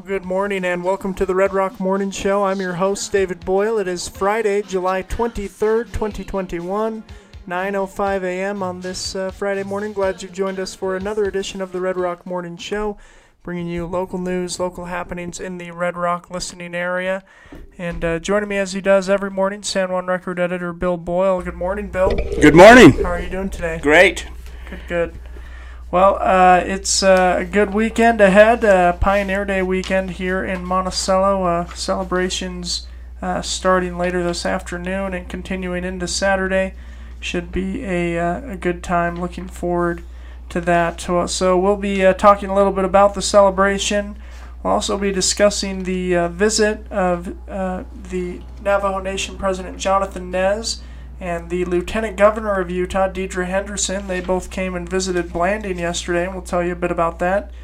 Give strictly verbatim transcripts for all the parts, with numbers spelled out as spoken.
Good morning and welcome to the Red Rock Morning Show. I'm your host, David Boyle. It is Friday, July twenty-third, twenty twenty-one, nine oh five a.m. on this uh, Friday morning. Glad you've joined us for another edition of the Red Rock Morning Show, bringing you local news, local happenings in the Red Rock listening area. And uh, joining me as he does every morning, San Juan Record Editor Bill Boyle. Good morning, Bill. Good morning. How are you doing today? Great. Good, good. Well, uh, it's uh, a good weekend ahead, uh, Pioneer Day weekend here in Monticello. Uh, celebrations uh, starting later this afternoon and continuing into Saturday. Should be a, uh, a good time. Looking forward to that. So we'll be uh, talking a little bit about the celebration. We'll also be discussing the uh, visit of uh, the Navajo Nation President Jonathan Nez and the Lieutenant Governor of Utah, Deidre Henderson. They both came and visited Blanding yesterday, and we'll tell you a bit about that.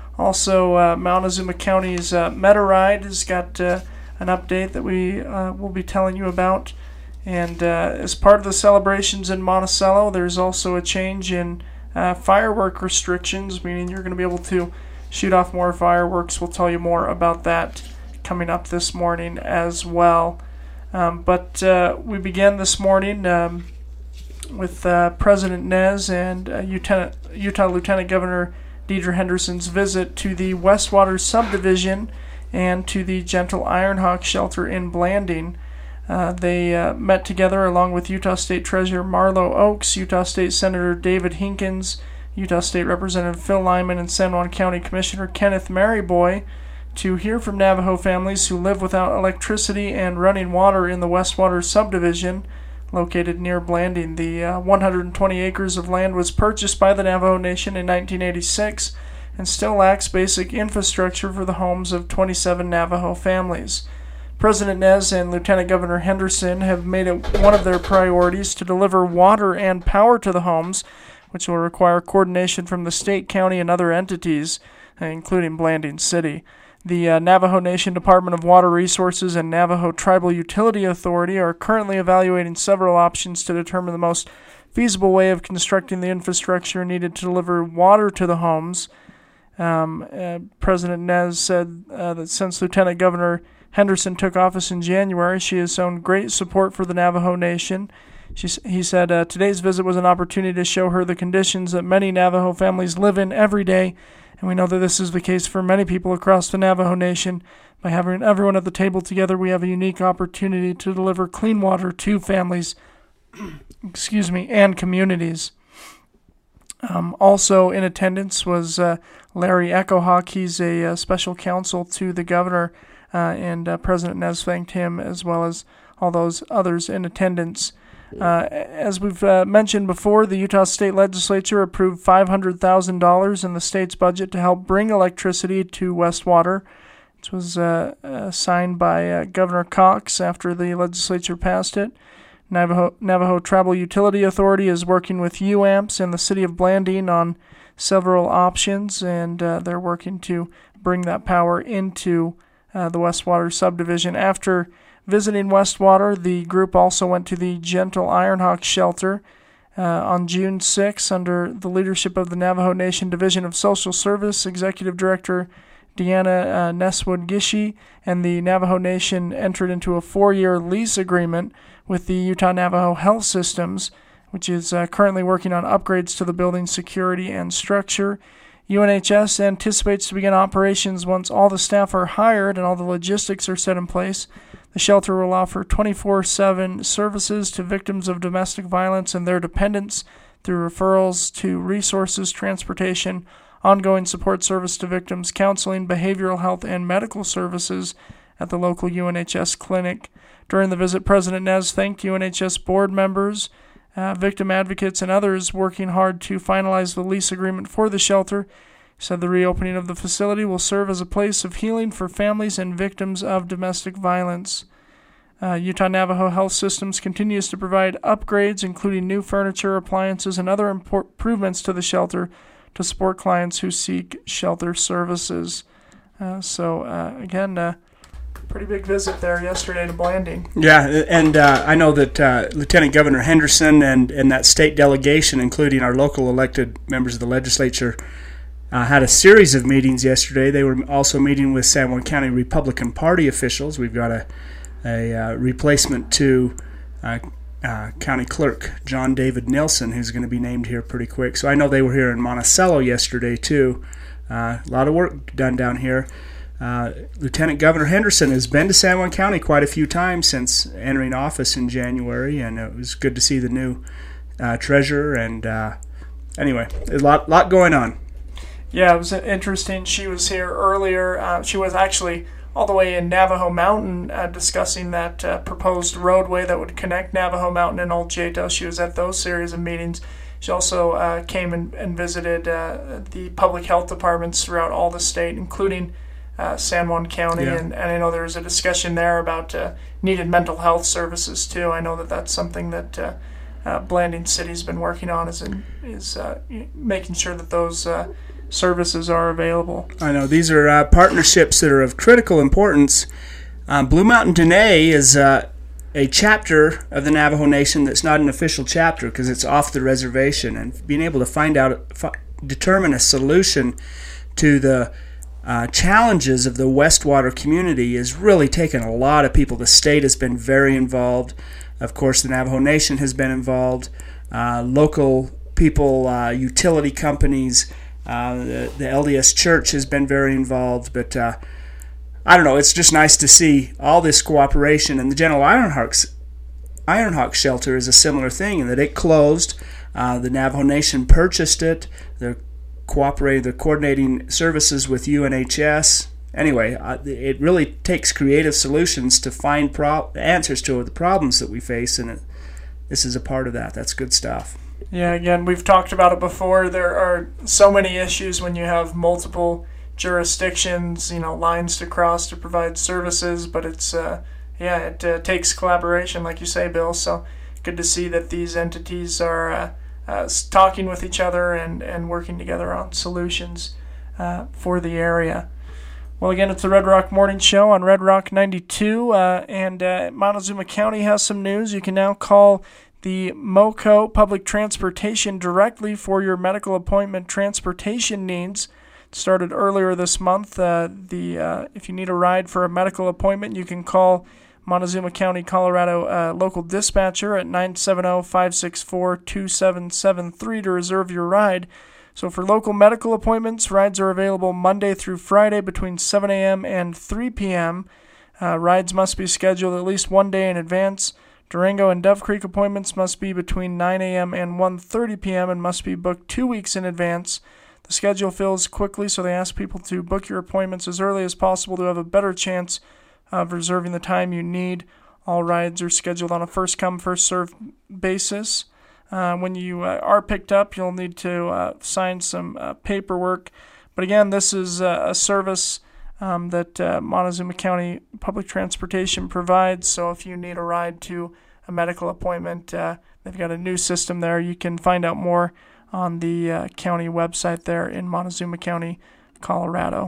Also, uh, Montezuma County's uh, Metaride has got uh, an update that we uh, will be telling you about. And uh, as part of the celebrations in Monticello, there's also a change in uh, firework restrictions, meaning you're going to be able to shoot off more fireworks. We'll tell you more about that coming up this morning as well. Um, but uh, we began this morning um, with uh, President Nez and uh, Utah, Utah Lieutenant Governor Deidre Henderson's visit to the Westwater subdivision and to the Gentle Ironhawk shelter in Blanding. Uh, they uh, met together along with Utah State Treasurer Marlo Oaks, Utah State Senator David Hinkins, Utah State Representative Phil Lyman, and San Juan County Commissioner Kenneth Maryboy, to hear from Navajo families who live without electricity and running water in the Westwater subdivision located near Blanding. The uh, one hundred twenty acres of land was purchased by the Navajo Nation in nineteen eighty-six and still lacks basic infrastructure for the homes of twenty-seven Navajo families. President Nez and Lieutenant Governor Henderson have made it one of their priorities to deliver water and power to the homes, which will require coordination from the state, county, and other entities, including Blanding City. The uh, Navajo Nation Department of Water Resources and Navajo Tribal Utility Authority are currently evaluating several options to determine the most feasible way of constructing the infrastructure needed to deliver water to the homes. Um, uh, President Nez said uh, that since Lieutenant Governor Henderson took office in January, she has shown great support for the Navajo Nation. She, he said, uh, today's visit was an opportunity to show her the conditions that many Navajo families live in every day, and we know that this is the case for many people across the Navajo Nation. By having everyone at the table together, we have a unique opportunity to deliver clean water to families excuse me, and communities. Um, also in attendance was uh, Larry Echohawk. He's a, a special counsel to the governor, uh, and uh, President Nez thanked him as well as all those others in attendance. Uh, as we've uh, mentioned before, the Utah State Legislature approved five hundred thousand dollars in the state's budget to help bring electricity to Westwater. This was uh, uh, signed by uh, Governor Cox after the legislature passed it. Navajo, Navajo Tribal Utility Authority is working with U A M P S and the city of Blanding on several options, and uh, they're working to bring that power into uh, the Westwater subdivision. After visiting Westwater, the group also went to the Gentle Ironhawk shelter uh, on June sixth under the leadership of the Navajo Nation Division of Social Service Executive Director Deanna uh, Neswood Gishi, and the Navajo Nation entered into a four-year lease agreement with the Utah Navajo Health Systems, which is uh, currently working on upgrades to the building's security and structure. U N H S anticipates to begin operations once all the staff are hired and all the logistics are set in place. The shelter will offer twenty-four seven services to victims of domestic violence and their dependents through referrals to resources, transportation, ongoing support service to victims, counseling, behavioral health, and medical services at the local U N H S clinic. During the visit, President Nez thanked U N H S board members, uh, victim advocates, and others working hard to finalize the lease agreement for the shelter. He said the reopening of the facility will serve as a place of healing for families and victims of domestic violence. Uh, Utah Navajo Health Systems continues to provide upgrades, including new furniture, appliances, and other import- improvements to the shelter to support clients who seek shelter services. Uh, so, uh, again, uh, pretty big visit there yesterday to Blanding. Yeah, and uh, I know that uh, Lieutenant Governor Henderson and, and that state delegation, including our local elected members of the legislature, uh, had a series of meetings yesterday. They were also meeting with San Juan County Republican Party officials. We've got a, a uh, replacement to uh, uh, County Clerk John David Nilsson, who's going to be named here pretty quick. So I know they were here in Monticello yesterday, too. Uh, a lot of work done down here. Uh, Lieutenant Governor Henderson has been to San Juan County quite a few times since entering office in January, and it was good to see the new uh, treasurer. And uh, anyway, a lot, lot going on. Yeah, it was interesting. She was here earlier. Uh, she was actually all the way in Navajo Mountain uh, discussing that uh, proposed roadway that would connect Navajo Mountain and Old Jato. She was at those series of meetings. She also uh, came and, and visited uh, the public health departments throughout all the state, including Uh, San Juan County, yeah. and, and I know there was a discussion there about uh, needed mental health services too. I know that that's something that uh, uh, Blanding City's been working on, is in, is uh, making sure that those uh, services are available. I know these are uh, partnerships that are of critical importance. Uh, Blue Mountain Dene is uh, a chapter of the Navajo Nation that's not an official chapter because it's off the reservation, and being able to find out, f- determine a solution to the Uh, challenges of the Westwater community is really taken a lot of people. The state has been very involved. Of course, the Navajo Nation has been involved. Uh, local people, uh, utility companies, uh, the, the L D S Church has been very involved. But uh, I don't know, it's just nice to see all this cooperation. And the General Ironhawks, Ironhawk Shelter is a similar thing in that it closed. Uh, the Navajo Nation purchased it. They're cooperating, they're coordinating services with U N H S. Anyway, uh, it really takes creative solutions to find pro- answers to the problems that we face, and it, this is a part of that. That's good stuff. Yeah, again, we've talked about it before. There are so many issues when you have multiple jurisdictions, you know, lines to cross to provide services, but it's, uh, yeah, it uh, takes collaboration, like you say, Bill, so good to see that these entities are uh, Uh, talking with each other and, and working together on solutions uh, for the area. Well, again, it's the Red Rock Morning Show on Red Rock ninety-two, uh, and uh, Montezuma County has some news. You can now call the MoCo Public Transportation directly for your medical appointment transportation needs. It started earlier this month. Uh, the uh, if you need a ride for a medical appointment, you can call Montezuma County, Colorado uh, local dispatcher at nine seven zero, five six four, two seven seven three to reserve your ride. So for local medical appointments, rides are available Monday through Friday between seven a.m. and three p.m. Uh, rides must be scheduled at least one day in advance. Durango and Dove Creek appointments must be between nine a.m. and one thirty p.m. and must be booked two weeks in advance. The schedule fills quickly, so they ask people to book your appointments as early as possible to have a better chance of reserving the time you need. All rides are scheduled on a first-come, first-served basis. Uh, when you uh, are picked up, you'll need to uh, sign some uh, paperwork. But again, this is uh, a service um, that uh, Montezuma County Public Transportation provides. So if you need a ride to a medical appointment, uh, they've got a new system there. You can find out more on the uh, county website there in Montezuma County, Colorado.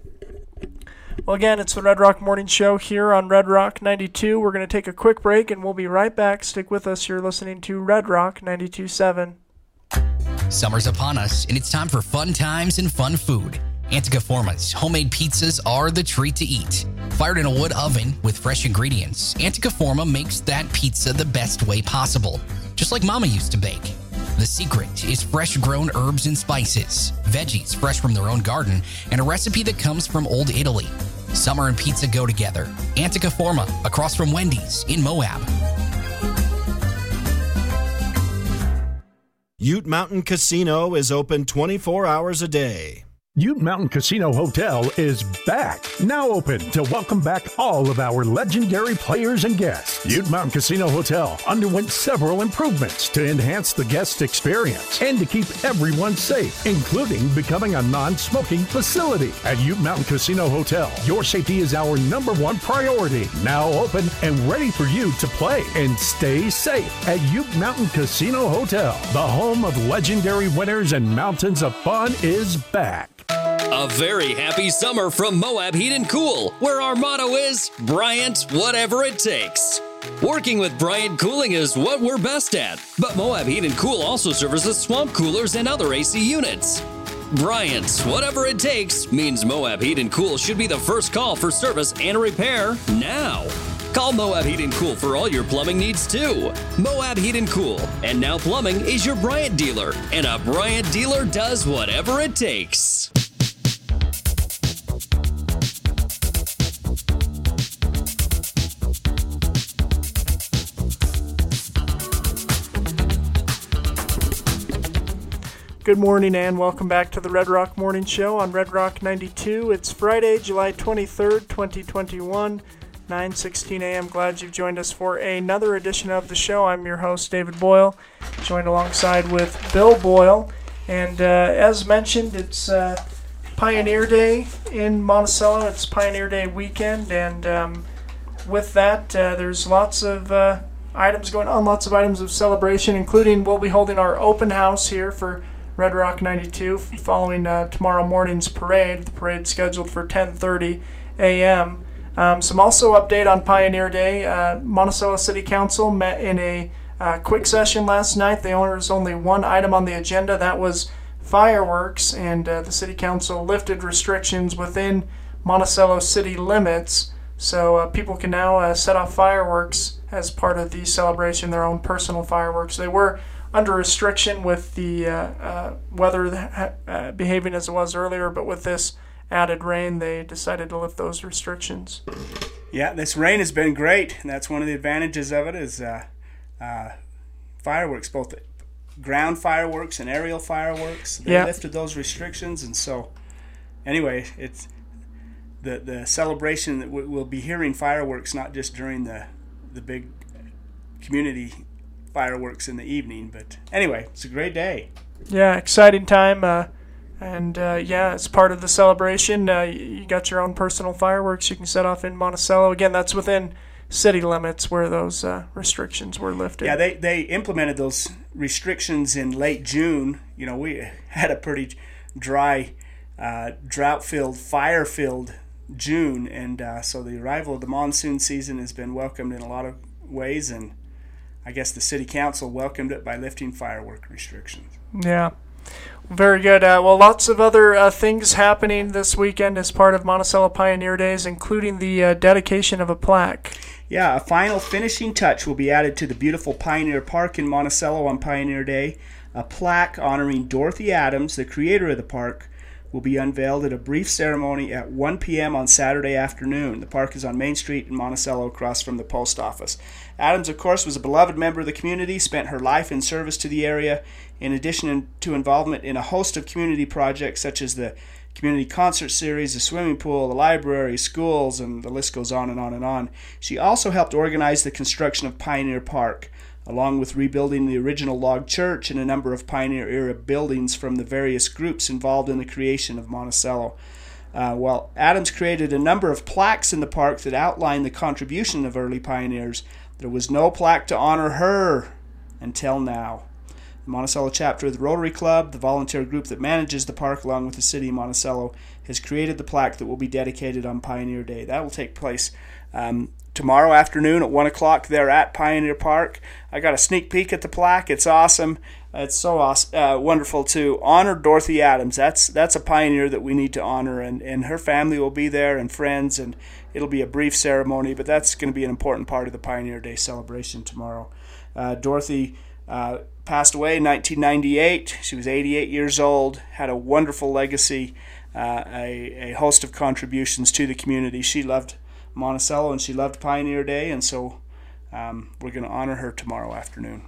Well, again, it's the Red Rock Morning Show here on Red Rock ninety-two. We're going to take a quick break, and we'll be right back. Stick with us. You're listening to Red Rock ninety-two point seven. Summer's upon us, and it's time for fun times and fun food. Antica Forma's homemade pizzas are the treat to eat. Fired in a wood oven with fresh ingredients, Antica Forma makes that pizza the best way possible, just like Mama used to bake. The secret is fresh grown herbs and spices, veggies fresh from their own garden, and a recipe that comes from Old Italy. Summer and pizza go together. Antica Forma, across from Wendy's in Moab. Ute Mountain Casino is open twenty-four hours a day. Ute Mountain Casino Hotel is back, now open to welcome back all of our legendary players and guests. Ute Mountain Casino Hotel underwent several improvements to enhance the guest experience and to keep everyone safe, including becoming a non-smoking facility. At Ute Mountain Casino Hotel, your safety is our number one priority. Now open and ready for you to play and stay safe at Ute Mountain Casino Hotel. The home of legendary winners and mountains of fun is back. A very happy summer from Moab Heat and Cool, where our motto is, Bryant, whatever it takes. Working with Bryant Cooling is what we're best at, but Moab Heat and Cool also services swamp coolers and other A C units. Bryant's Whatever It Takes means Moab Heat and Cool should be the first call for service and repair now. Call Moab Heat and Cool for all your plumbing needs too. Moab Heat and Cool, and Now Plumbing is your Bryant dealer, and a Bryant dealer does whatever it takes. Good morning and welcome back to the Red Rock Morning Show on Red Rock ninety-two. It's Friday, July twenty-third, twenty twenty-one, nine sixteen a.m. Glad you've joined us for another edition of the show. I'm your host, David Boyle, joined alongside with Bill Boyle. And uh, as mentioned, it's uh, Pioneer Day in Monticello. It's Pioneer Day weekend, and um, with that, uh, there's lots of uh, items going on, lots of items of celebration, including we'll be holding our open house here for Red Rock ninety-two following uh, tomorrow morning's parade. The parade scheduled for ten thirty a.m. Um, some also update on Pioneer Day. Uh, Monticello City Council met in a uh, quick session last night. There was only one item on the agenda. That was fireworks, and uh, the City Council lifted restrictions within Monticello city limits, so uh, people can now uh, set off fireworks as part of the celebration, their own personal fireworks. They were under restriction with the uh, uh, weather uh, behaving as it was earlier, but with this added rain, they decided to lift those restrictions. Yeah, this rain has been great, and that's one of the advantages of it is uh, uh, fireworks, both ground fireworks and aerial fireworks. They yeah. lifted those restrictions, and so anyway, it's the the celebration that we'll be hearing fireworks not just during the the big community fireworks in the evening, but anyway, it's a great day. Yeah, exciting time, uh, and uh, yeah, it's part of the celebration. Uh, you got your own personal fireworks you can set off in Monticello. Again, that's within city limits where those uh, restrictions were lifted. Yeah, they, they implemented those restrictions in late June. You know, we had a pretty dry, uh, drought-filled, fire-filled June, and uh, so the arrival of the monsoon season has been welcomed in a lot of ways, and I guess the city council welcomed it by lifting firework restrictions. Yeah, very good. Uh, well, lots of other uh, things happening this weekend as part of Monticello Pioneer Days, including the uh, dedication of a plaque. Yeah, a final finishing touch will be added to the beautiful Pioneer Park in Monticello on Pioneer Day. A plaque honoring Dorothy Adams, the creator of the park, will be unveiled at a brief ceremony at one p.m. on Saturday afternoon. The park is on Main Street in Monticello, across from the post office. Adams, of course, was a beloved member of the community, spent her life in service to the area, in addition to involvement in a host of community projects such as the community concert series, the swimming pool, the library, schools, and the list goes on and on and on. She also helped organize the construction of Pioneer Park, along with rebuilding the original log church and a number of Pioneer-era buildings from the various groups involved in the creation of Monticello. Uh, well, Adams created a number of plaques in the park that outline the contribution of early pioneers. There was no plaque to honor her until now. The Monticello chapter of the Rotary Club, the volunteer group that manages the park along with the city of Monticello, has created the plaque that will be dedicated on Pioneer Day. That will take place um, tomorrow afternoon at one o'clock there at Pioneer Park. I got a sneak peek at the plaque. It's awesome. It's so awesome, uh, wonderful to honor Dorothy Adams. That's that's a pioneer that we need to honor, and, and her family will be there and friends, and it'll be a brief ceremony, but that's going to be an important part of the Pioneer Day celebration tomorrow. Uh, Dorothy uh, passed away in nineteen ninety-eight. She was eighty-eight years old, had a wonderful legacy, uh, a, a host of contributions to the community. She loved Monticello and she loved Pioneer Day, and so um, we're going to honor her tomorrow afternoon.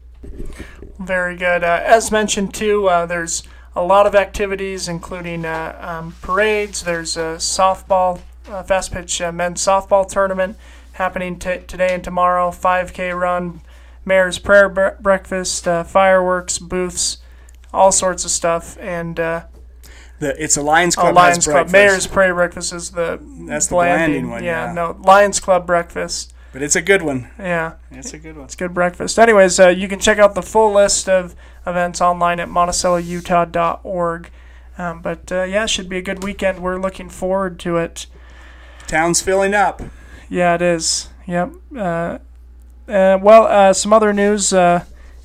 Very good. Uh, as mentioned, too, uh, there's a lot of activities, including uh, um, parades. There's a softball, uh, fast pitch uh, men's softball tournament happening t- today and tomorrow, five K run, Mayor's Prayer bre- Breakfast, uh, fireworks, booths, all sorts of stuff. And uh, the it's a Lions Club. Oh, Lions has Club. Mayor's Prayer Breakfast is the That's the blanding, blanding one, Yeah, yeah. no, Lions Club breakfast. But it's a good one. Yeah. It's a good one. It's good breakfast. Anyways, uh, you can check out the full list of events online at monticello utah dot org. Um, but, uh, yeah, it should be a good weekend. We're looking forward to it. Town's filling up. Yeah, it is. Yep. Uh, uh, well, uh, some other news. Uh,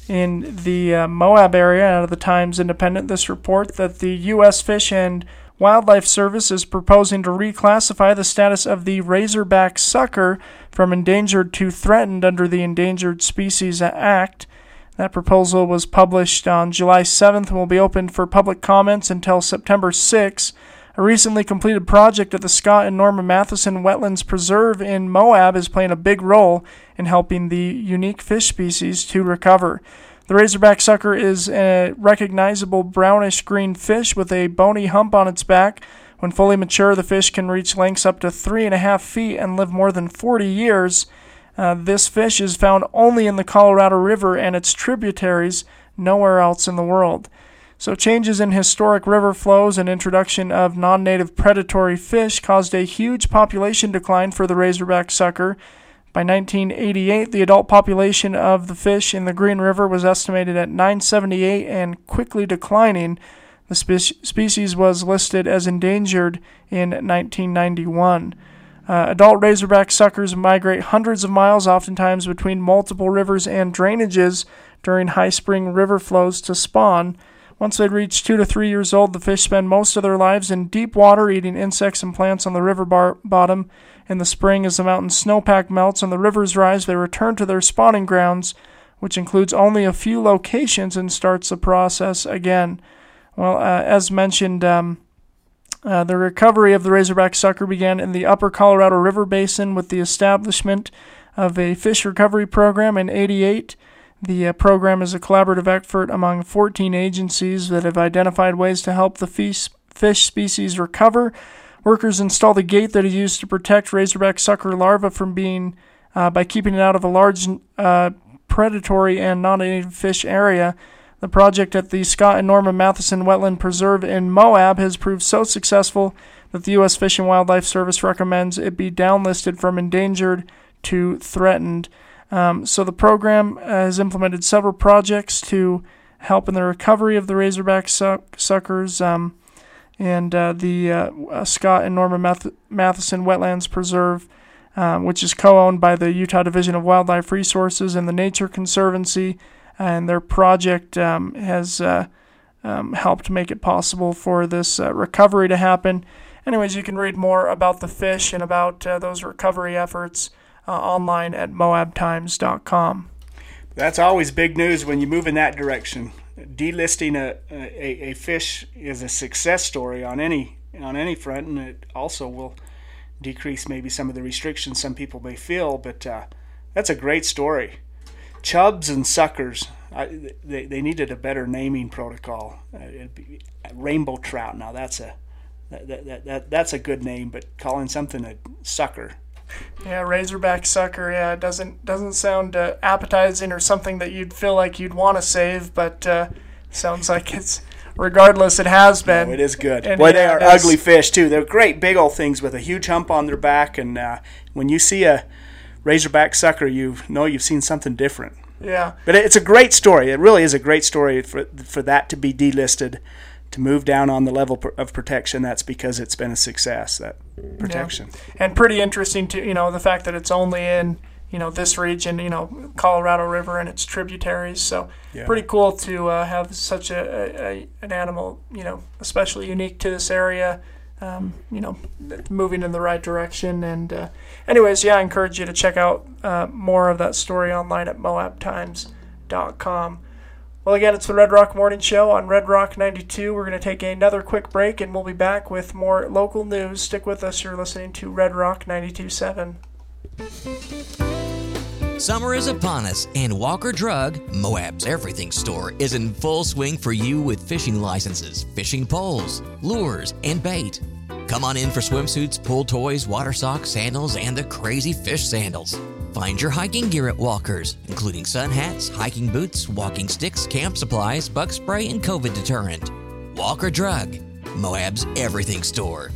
in the uh, Moab area. Out of the Times Independent, this report that the U S Fish and Wildlife Service is proposing to reclassify the status of the razorback sucker from endangered to threatened under the Endangered Species Act. That proposal was published on July seventh and will be open for public comments until September sixth. A recently completed project at the Scott and Norma Matheson Wetlands Preserve in Moab is playing a big role in helping the unique fish species to recover. The razorback sucker is a recognizable brownish-green fish with a bony hump on its back. When fully mature, the fish can reach lengths up to three and a half feet and live more than forty years. Uh, this fish is found only in the Colorado River and its tributaries, nowhere else in the world. So changes in historic river flows and introduction of non-native predatory fish caused a huge population decline for the razorback sucker. By nineteen eighty-eight, the adult population of the fish in the Green River was estimated at nine seventy-eight and quickly declining. The spe- species was listed as endangered in nineteen ninety-one. Uh, adult razorback suckers migrate hundreds of miles, oftentimes between multiple rivers and drainages during high spring river flows to spawn. Once they reach two to three years old, the fish spend most of their lives in deep water, eating insects and plants on the river bar- bottom. In the spring, as the mountain snowpack melts and the rivers rise, they return to their spawning grounds, which includes only a few locations, and starts the process again. Well, uh, as mentioned, um, uh, the recovery of the razorback sucker began in the upper Colorado River Basin with the establishment of a fish recovery program in eighty-eight. The uh, program is a collaborative effort among fourteen agencies that have identified ways to help the fish, fish species recover. Workers installed a gate that is used to protect razorback sucker larvae from being, uh, by keeping it out of a large uh, predatory and non-native fish area. The project at the Scott and Norma Matheson Wetland Preserve in Moab has proved so successful that the U S Fish and Wildlife Service recommends it be downlisted from endangered to threatened. Um, so the program has implemented several projects to help in the recovery of the razorback suck- suckers. Um, and uh, the uh, uh, Scott and Norma Math- Matheson Wetlands Preserve, um, which is co-owned by the Utah Division of Wildlife Resources and the Nature Conservancy, and their project um, has uh, um, helped make it possible for this uh, recovery to happen. Anyways, you can read more about the fish and about uh, those recovery efforts uh, online at moab times dot com. That's always big news when you move in that direction. Delisting a, a, a fish is a success story on any on any front, and it also will decrease maybe some of the restrictions some people may feel, but uh, that's a great story. Chubs and suckers, I, they, they needed a better naming protocol. Uh, it'd be, rainbow trout, now that's a that, that, that that's a good name, but calling something a sucker. Yeah, razorback sucker. Yeah, it doesn't doesn't sound uh, appetizing or something that you'd feel like you'd want to save, but uh, sounds like it's. Regardless, it has been. No, it is good. And Boy, yeah, they are that's, ugly fish too. They're great, big old things with a huge hump on their back, and uh, when you see a razorback sucker, you know you've seen something different. Yeah, but it's a great story. It really is a great story for for that to be delisted, to move down on the level of protection. That's because it's been a success, that protection. Yeah. And pretty interesting to you know the fact that it's only in you know this region, you know Colorado River and its tributaries. So yeah. Pretty cool to uh, have such a, a an animal, you know, especially unique to this area. Um, you know, moving in the right direction. And uh, anyways, yeah, I encourage you to check out uh, more of that story online at moab times dot com. Well, again, it's the Red Rock Morning Show on Red Rock ninety-two. We're going to take another quick break, and we'll be back with more local news. Stick with us. You're listening to Red Rock ninety-two point seven. Summer is upon us, and Walker Drug, Moab's everything store, is in full swing for you with fishing licenses, fishing poles, lures, and bait. Come on in for swimsuits, pool toys, water socks, sandals, and the crazy fish sandals. Find your hiking gear at Walker's, including sun hats, hiking boots, walking sticks, camp supplies, bug spray, and COVID deterrent. Walker Drug, Moab's everything store.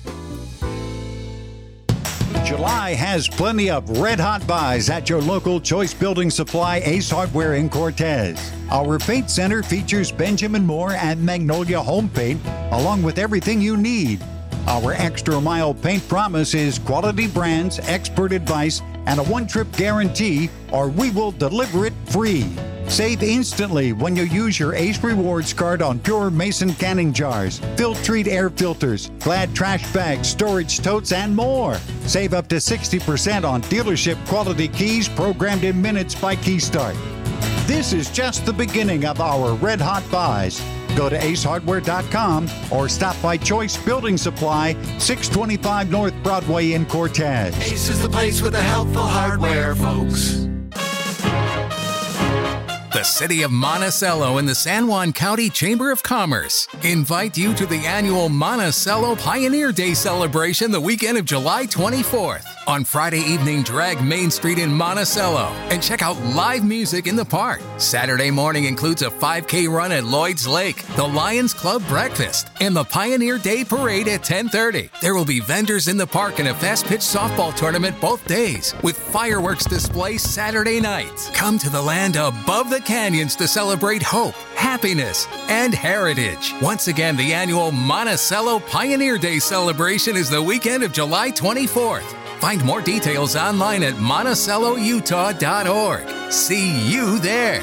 July has plenty of red-hot buys at your local Choice Building Supply Ace Hardware in Cortez. Our paint center features Benjamin Moore and Magnolia Home Paint, along with everything you need. Our extra mile paint promise is quality brands, expert advice, and a one-trip guarantee, or we will deliver it free. Save instantly when you use your Ace Rewards card on Pure Mason canning jars, Filtrete air filters, Glad trash bags, storage totes, and more. Save up to sixty percent on dealership quality keys programmed in minutes by KeyStart. This is just the beginning of our red hot buys. Go to ace hardware dot com or stop by Choice Building Supply, six twenty-five North Broadway in Cortez. Ace is the place with the helpful hardware, folks. The City of Monticello and the San Juan County Chamber of Commerce invite you to the annual Monticello Pioneer Day celebration the weekend of July twenty-fourth. On Friday evening, drag Main Street in Monticello and check out live music in the park. Saturday morning includes a five K run at Lloyd's Lake, the Lions Club breakfast, and the Pioneer Day Parade at ten thirty. There will be vendors in the park and a fast-pitch softball tournament both days, with fireworks display Saturday night. Come to the land above the canyons to celebrate hope, happiness, and heritage. Once again, the annual Monticello Pioneer Day celebration is the weekend of July twenty-fourth. Find more details online at monticello utah dot org. See you there.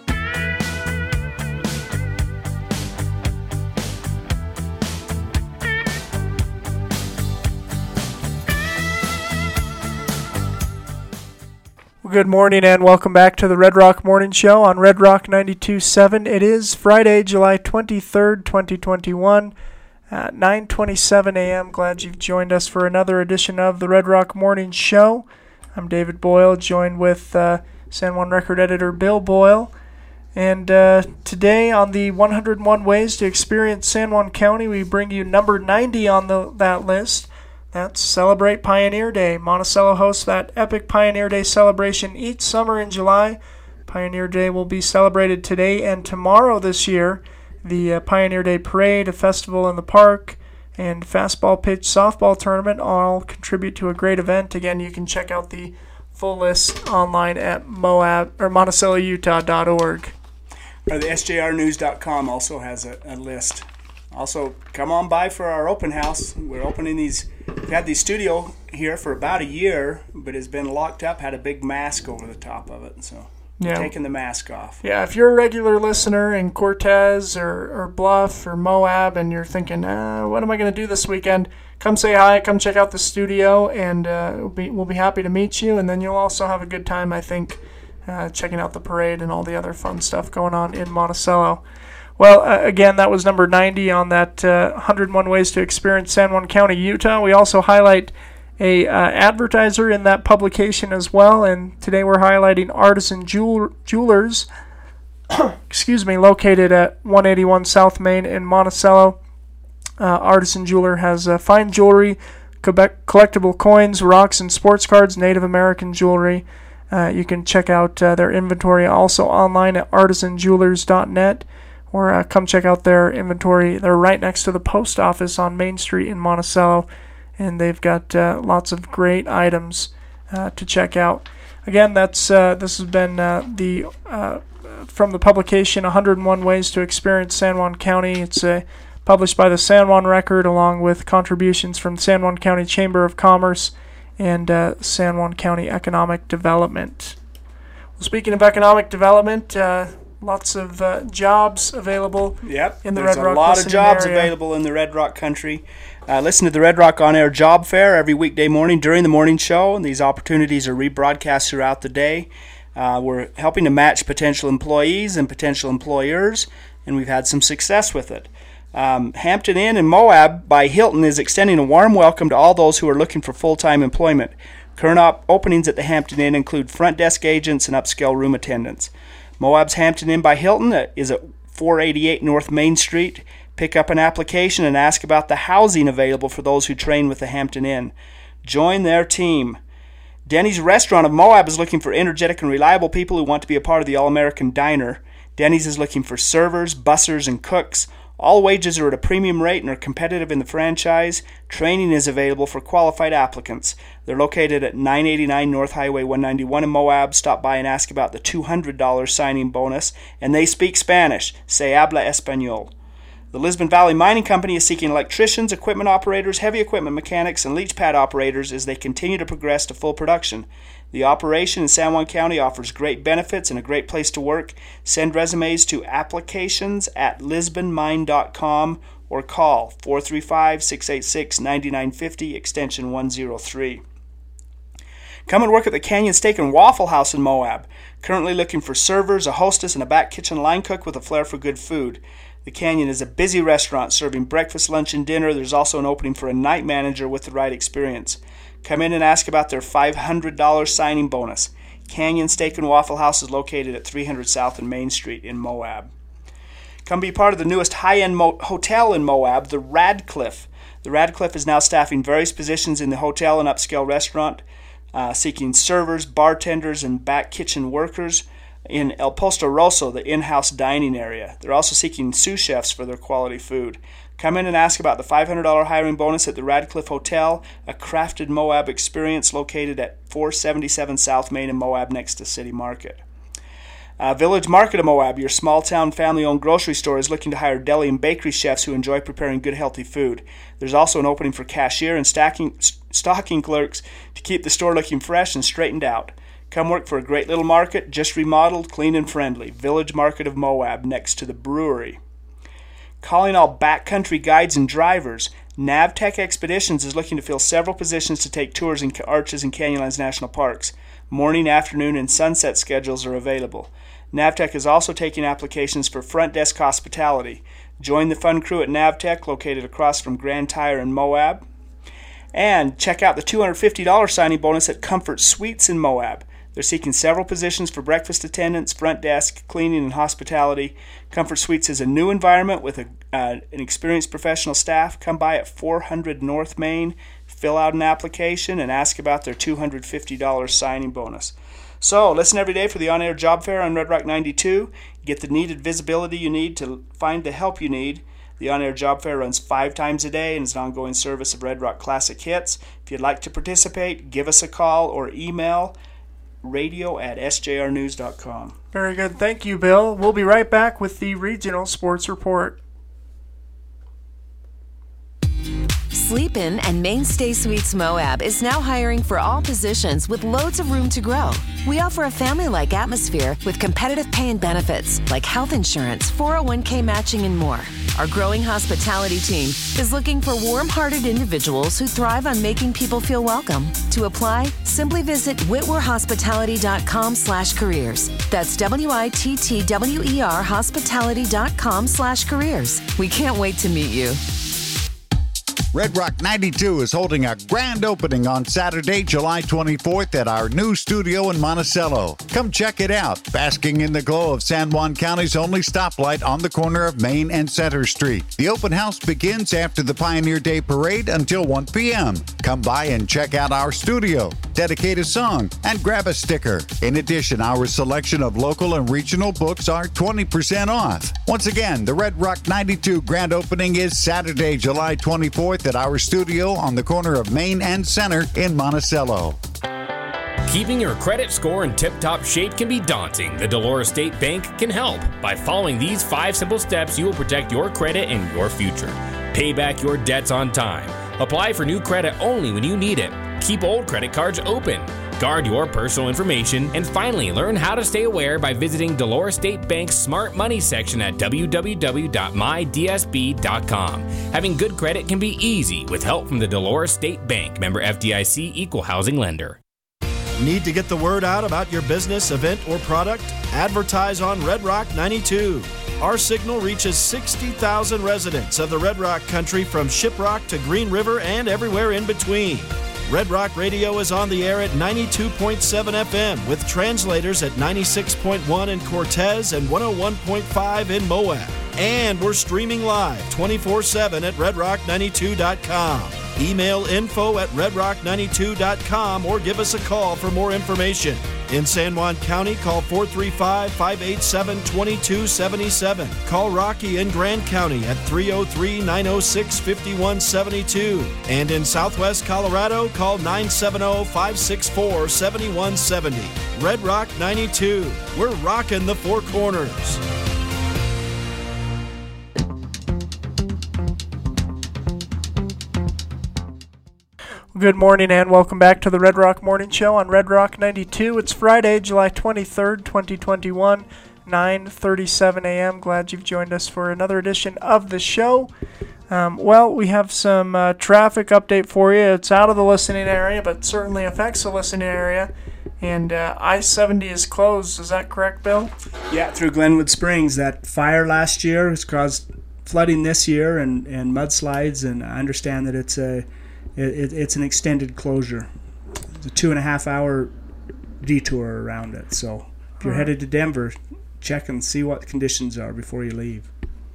Good morning and welcome back to the Red Rock Morning Show on Red Rock ninety-two point seven. It is Friday, July twenty-third, twenty twenty-one at nine twenty-seven a.m. Glad you've joined us for another edition of the Red Rock Morning Show. I'm David Boyle, joined with uh, San Juan Record editor Bill Boyle. And uh, today on the one hundred one Ways to Experience San Juan County, we bring you number ninety on the, that list. That's Celebrate Pioneer Day. Monticello hosts that epic Pioneer Day celebration each summer in July. Pioneer Day will be celebrated today and tomorrow this year. The uh, Pioneer Day Parade, a festival in the park, and fastball pitch softball tournament all contribute to a great event. Again, you can check out the full list online at Moab or monticello utah dot org. Or the S J R news dot com also has a, a list. Also, come on by for our open house. We're opening these. We've had the studio here for about a year, but it's been locked up. Had a big mask over the top of it, so yeah. taking the mask off. Yeah, if you're a regular listener in Cortez or, or Bluff or Moab, and you're thinking, uh, what am I going to do this weekend? Come say hi. Come check out the studio, and uh, we'll be we'll be happy to meet you. And then you'll also have a good time, I think, uh, checking out the parade and all the other fun stuff going on in Monticello. Well, uh, again, that was number ninety on that uh, one hundred one Ways to Experience San Juan County, Utah. We also highlight a uh, advertiser in that publication as well, and today we're highlighting Artisan Jewel- Jewelers, excuse me, located at one eighty-one South Main in Monticello. Uh, Artisan Jeweler has uh, fine jewelry, Quebec collectible coins, rocks, and sports cards, Native American jewelry. Uh, you can check out uh, their inventory also online at artisan jewelers dot net. Or uh, come check out their inventory. They're right next to the post office on Main Street in Monticello, and they've got uh, lots of great items uh, to check out. Again, that's uh, this has been uh, the uh, from the publication one hundred one Ways to Experience San Juan County. It's uh, published by the San Juan Record, along with contributions from San Juan County Chamber of Commerce and uh, San Juan County Economic Development. Well, speaking of economic development, uh, lots of uh, jobs available yep, in the Red Rock. There's a lot of jobs area. available in the Red Rock country. Uh, listen to the Red Rock On Air Job Fair every weekday morning during the morning show. And these opportunities are rebroadcast throughout the day. Uh, we're helping to match potential employees and potential employers, and we've had some success with it. Um, Hampton Inn in Moab by Hilton is extending a warm welcome to all those who are looking for full-time employment. Current op- openings at the Hampton Inn include front desk agents and upscale room attendants. Moab's Hampton Inn by Hilton is at four eighty-eight North Main Street. Pick up an application and ask about the housing available for those who train with the Hampton Inn. Join their team. Denny's Restaurant of Moab is looking for energetic and reliable people who want to be a part of the All-American Diner. Denny's is looking for servers, bussers, and cooks. All wages are at a premium rate and are competitive in the franchise. Training is available for qualified applicants. They're located at nine eighty-nine North Highway one ninety-one in Moab. Stop by and ask about the two hundred dollars signing bonus. And they speak Spanish. Se habla español. The Lisbon Valley Mining Company is seeking electricians, equipment operators, heavy equipment mechanics, and leach pad operators as they continue to progress to full production. The operation in San Juan County offers great benefits and a great place to work. Send resumes to applications at lisbon mine dot com or call four three five, six eight six, nine nine five zero, extension one oh three. Come and work at the Canyon Steak and Waffle House in Moab. Currently looking for servers, a hostess, and a back kitchen line cook with a flair for good food. The Canyon is a busy restaurant serving breakfast, lunch, and dinner. There's also an opening for a night manager with the right experience. Come in and ask about their five hundred dollars signing bonus. Canyon Steak and Waffle House is located at three hundred South and Main Street in Moab. Come be part of the newest high-end mo- hotel in Moab, the Radcliffe. The Radcliffe is now staffing various positions in the hotel and upscale restaurant, uh, seeking servers, bartenders, and back kitchen workers. In El Posto Rosso, the in-house dining area. They're also seeking sous chefs for their quality food. Come in and ask about the five hundred dollars hiring bonus at the Radcliffe Hotel, a crafted Moab experience located at four seventy-seven South Main in Moab next to City Market. Uh, Village Market of Moab, your small-town family-owned grocery store, is looking to hire deli and bakery chefs who enjoy preparing good, healthy food. There's also an opening for cashier and stacking, stocking clerks to keep the store looking fresh and straightened out. Come work for a great little market, just remodeled, clean and friendly. Village Market of Moab, next to the brewery. Calling all backcountry guides and drivers, Navtech Expeditions is looking to fill several positions to take tours in Arches and Canyonlands National Parks. Morning, afternoon, and sunset schedules are available. Navtech is also taking applications for front desk hospitality. Join the fun crew at Navtech, located across from Grand Tire in Moab. And check out the two hundred fifty dollars signing bonus at Comfort Suites in Moab. They're seeking several positions for breakfast attendants, front desk, cleaning, and hospitality. Comfort Suites is a new environment with a, uh, an experienced professional staff. Come by at four hundred North Main, fill out an application, and ask about their two hundred fifty dollars signing bonus. So, listen every day for the on-air job fair on Red Rock ninety-two. Get the needed visibility you need to find the help you need. The on-air job fair runs five times a day and is an ongoing service of Red Rock Classic Hits. If you'd like to participate, give us a call or email radio at s j r news dot com. Very good. Thank you, Bill. We'll be right back with the Regional Sports Report. Sleep In and Mainstay Suites Moab is now hiring for all positions with loads of room to grow. We offer a family-like atmosphere with competitive pay and benefits like health insurance, four oh one k matching, and more. Our growing hospitality team is looking for warm-hearted individuals who thrive on making people feel welcome. To apply, simply visit whitwerhospitality.com slash careers. That's W-I-T-T-W-E-R hospitality.com slash careers. We can't wait to meet you. Red Rock ninety-two is holding a grand opening on Saturday, July twenty-fourth at our new studio in Monticello. Come check it out, basking in the glow of San Juan County's only stoplight on the corner of Main and Center Street. The open house begins after the Pioneer Day Parade until one p.m. Come by and check out our studio, dedicate a song, and grab a sticker. In addition, our selection of local and regional books are twenty percent off. Once again, the Red Rock ninety-two grand opening is Saturday, July twenty-fourth at our studio on the corner of Main and Center in Monticello. Keeping your credit score in tip-top shape can be daunting. The Dolores State Bank can help. By following these five simple steps, you will protect your credit and your future. Pay back your debts on time. Apply for new credit only when you need it. Keep old credit cards open. Guard your personal information. And finally, learn how to stay aware by visiting Dolores State Bank's Smart Money section at w w w dot my d s b dot com. Having good credit can be easy with help from the Dolores State Bank, member F D I C, equal housing lender. Need to get the word out about your business, event, or product? Advertise on Red Rock ninety-two. Our signal reaches sixty thousand residents of the Red Rock country from Shiprock to Green River and everywhere in between. Red Rock Radio is on the air at ninety-two point seven F M with translators at ninety-six point one in Cortez and one oh one point five in Moab. And we're streaming live twenty-four seven at red rock ninety-two dot com. Email info at red rock ninety-two dot com or give us a call for more information. In San Juan County, call four three five, five eight seven, two two seven seven. Call Rocky in Grand County at three oh three, nine oh six, five one seven two. And in Southwest Colorado, call nine seven zero, five six four, seven one seven zero. Red Rock ninety-two. We're rocking the Four Corners. Good morning and welcome back to the Red Rock Morning Show on Red Rock ninety-two. It's Friday, July twenty-third, twenty twenty-one, nine thirty-seven a.m. Glad you've joined us for another edition of the show. Um, well, we have some uh, traffic update for you. It's out of the listening area, but certainly affects the listening area. And uh, I seventy is closed. Is that correct, Bill? Yeah, through Glenwood Springs. That fire last year has caused flooding this year and, and mudslides, and I understand that it's a it, it's an extended closure. It's a two and a half hour detour around it. So if you're All right. headed to Denver, check and see what conditions are before you leave.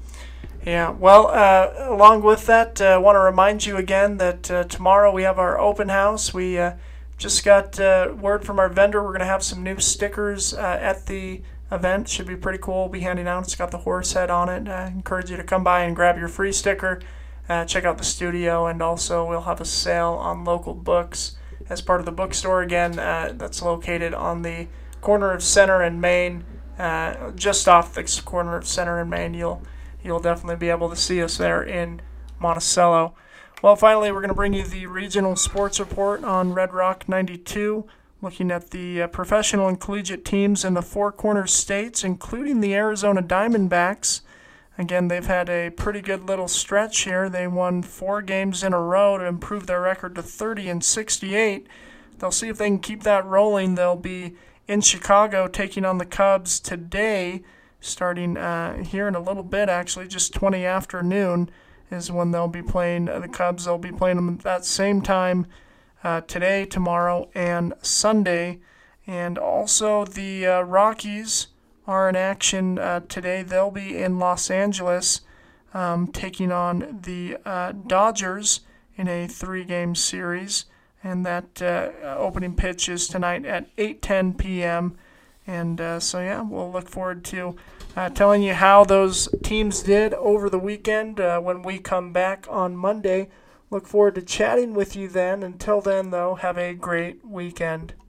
Yeah, well, uh, along with that, I uh, want to remind you again that uh, tomorrow we have our open house. We uh, just got uh, word from our vendor. We're going to have some new stickers uh, at the event. Should be pretty cool. We'll be handing out. It's got the horse head on it. I encourage you to come by and grab your free sticker. Uh, check out the studio, and also we'll have a sale on local books as part of the bookstore again. Uh, that's located on the corner of Center and Main, uh, just off the corner of Center and Main. You'll you'll definitely be able to see us there in Monticello. Well, finally, we're going to bring you the regional sports report on Red Rock ninety-two, looking at the uh, professional and collegiate teams in the Four Corners states, including the Arizona Diamondbacks. Again, they've had a pretty good little stretch here. They won four games in a row to improve their record to thirty and sixty-eight. They'll see if they can keep that rolling. They'll be in Chicago taking on the Cubs today, starting uh, here in a little bit, actually, just twenty afternoon is when they'll be playing uh, the Cubs. They'll be playing them at that same time uh, today, tomorrow, and Sunday. And also the uh, Rockies are in action uh, today. They'll be in Los Angeles um, taking on the uh, Dodgers in a three-game series. And that uh, opening pitch is tonight at eight ten p.m. And uh, so, yeah, we'll look forward to uh, telling you how those teams did over the weekend uh, when we come back on Monday. Look forward to chatting with you then. Until then, though, have a great weekend.